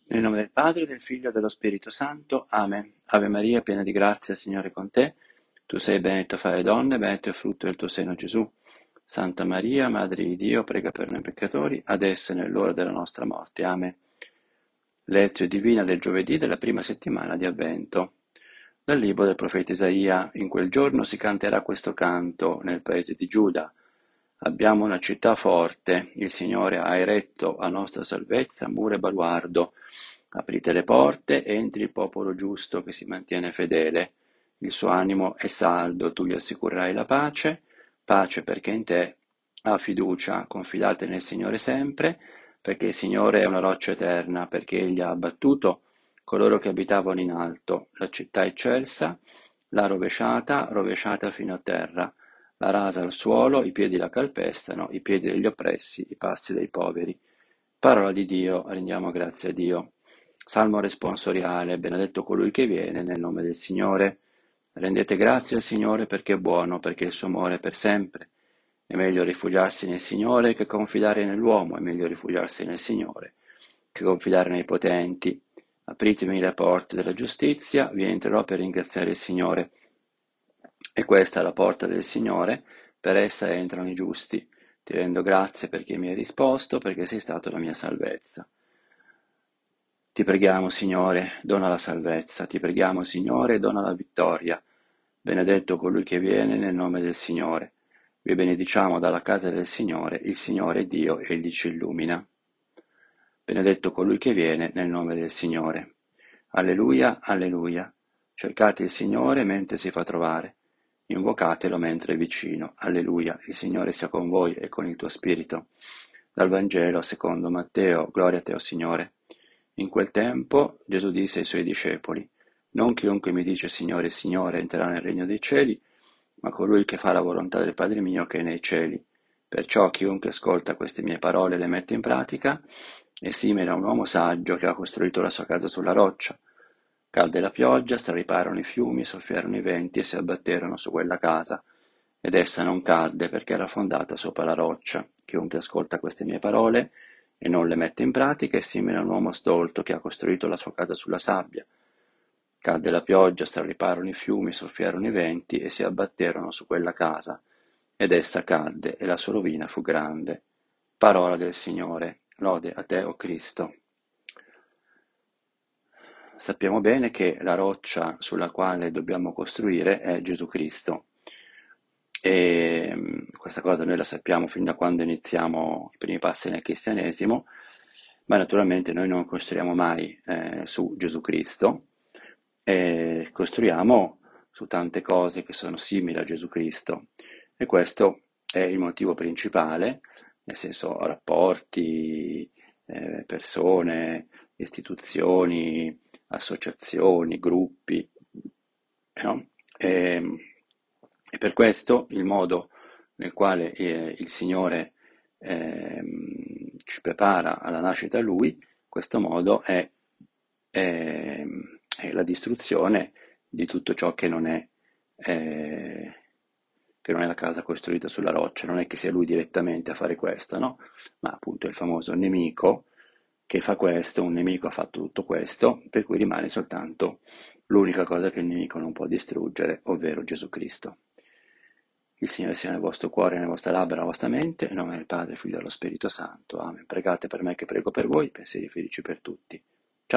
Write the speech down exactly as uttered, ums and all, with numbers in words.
Nel nome del Padre, del Figlio e dello Spirito Santo. Amen. Ave Maria, piena di grazia, il Signore è con te. Tu sei benedetta fra le donne, benedetto è il frutto del tuo seno, Gesù. Santa Maria, Madre di Dio, prega per noi peccatori, adesso e nell'ora della nostra morte. Amen. Lezione divina del giovedì della prima settimana di Avvento. Dal libro del profeta Isaia. In quel giorno si canterà questo canto nel paese di Giuda. Abbiamo una città forte, il Signore ha eretto a nostra salvezza muro e baluardo. Aprite le porte, entri il popolo giusto che si mantiene fedele. Il suo animo è saldo, tu gli assicurerai la pace, pace perché in te ha fiducia, confidate nel Signore sempre, perché il Signore è una roccia eterna, perché Egli ha abbattuto coloro che abitavano in alto. La città eccelsa, l'ha rovesciata, rovesciata fino a terra. La rasa al suolo, i piedi la calpestano, i piedi degli oppressi, i passi dei poveri. Parola di Dio, rendiamo grazie a Dio. Salmo responsoriale, benedetto colui che viene nel nome del Signore. Rendete grazie al Signore perché è buono, perché il suo amore è per sempre. È meglio rifugiarsi nel Signore che confidare nell'uomo, è meglio rifugiarsi nel Signore che confidare nei potenti. Apritemi le porte della giustizia, vi entrerò per ringraziare il Signore. E questa è la porta del Signore, per essa entrano i giusti. Ti rendo grazie perché mi hai risposto, perché sei stato la mia salvezza. Ti preghiamo, Signore, dona la salvezza. Ti preghiamo, Signore, dona la vittoria. Benedetto colui che viene nel nome del Signore. Vi benediciamo dalla casa del Signore, il Signore è Dio, egli ci illumina. Benedetto colui che viene nel nome del Signore. Alleluia, alleluia. Cercate il Signore mentre si fa trovare. Invocatelo mentre è vicino. Alleluia, il Signore sia con voi e con il tuo spirito. Dal Vangelo secondo Matteo, gloria a te, o Signore. In quel tempo Gesù disse ai suoi discepoli: Non chiunque mi dice Signore, Signore entrerà nel regno dei cieli, ma colui che fa la volontà del Padre mio che è nei cieli. Perciò chiunque ascolta queste mie parole e le mette in pratica è simile a un uomo saggio che ha costruito la sua casa sulla roccia. Cadde la pioggia, strariparono i fiumi, soffiarono i venti e si abbatterono su quella casa, ed essa non cadde perché era fondata sopra la roccia. Chiunque ascolta queste mie parole e non le mette in pratica è simile a un uomo stolto che ha costruito la sua casa sulla sabbia. Cadde la pioggia, strariparono i fiumi, soffiarono i venti e si abbatterono su quella casa, ed essa cadde e la sua rovina fu grande. Parola del Signore. Lode a te, o Cristo. Sappiamo bene che la roccia sulla quale dobbiamo costruire è Gesù Cristo. E mh, questa cosa noi la sappiamo fin da quando iniziamo i primi passi nel cristianesimo, ma naturalmente noi non costruiamo mai eh, su Gesù Cristo, e costruiamo su tante cose che sono simili a Gesù Cristo. E questo è il motivo principale, nel senso rapporti, eh, persone, istituzioni, associazioni, gruppi, no? E, e per questo il modo nel quale eh, il Signore ehm, ci prepara alla nascita a Lui, questo modo è, è- è la distruzione di tutto ciò che non è, eh, che non è la casa costruita sulla roccia. Non è che sia Lui direttamente a fare questo, no? Ma appunto è il famoso nemico che fa questo, un nemico ha fatto tutto questo, per cui rimane soltanto l'unica cosa che il nemico non può distruggere, ovvero Gesù Cristo. Il Signore sia nel vostro cuore, nelle vostre labbra, nella vostra mente, in nome del Padre, Figlio e dello Spirito Santo. Amen. Pregate per me che prego per voi, pensieri felici per tutti.